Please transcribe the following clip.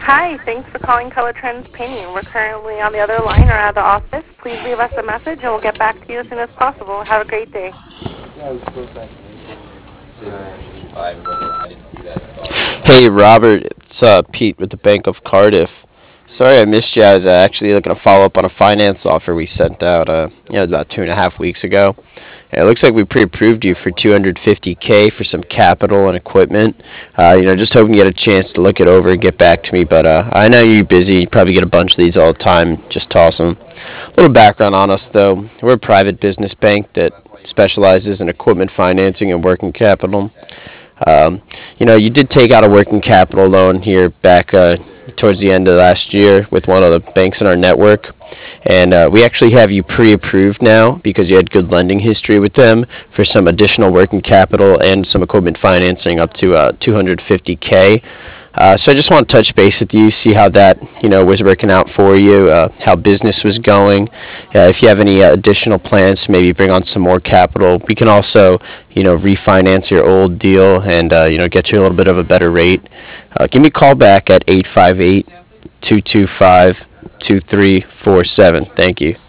Hi, thanks for calling Color Trends Painting. We're currently on the other line or out of the office. Please leave us a message and we'll get back to you as soon as possible. Have a great day. Hey Robert, it's Pete with the Bank of Cardiff. Sorry I missed you. I was actually looking to follow up on a finance offer we sent out about 2.5 weeks ago. And it looks like we pre-approved you for 250K for some capital and equipment. Just hoping you get a chance to look it over and get back to me. But I know you're busy. You probably get a bunch of these all the time. Just toss them. A little background on us, though. We're a private business bank that specializes in equipment financing and working capital. You did take out a working capital loan here back towards the end of last year with one of the banks in our network. And we actually have you pre-approved now because you had good lending history with them for some additional working capital and some equipment financing up to 250K. So I just want to touch base with you, see how that was working out for you, how business was going. If you have any additional plans to maybe bring on some more capital, we can also refinance your old deal and get you a little bit of a better rate. Give me a call back at 858-225-2347. Thank you.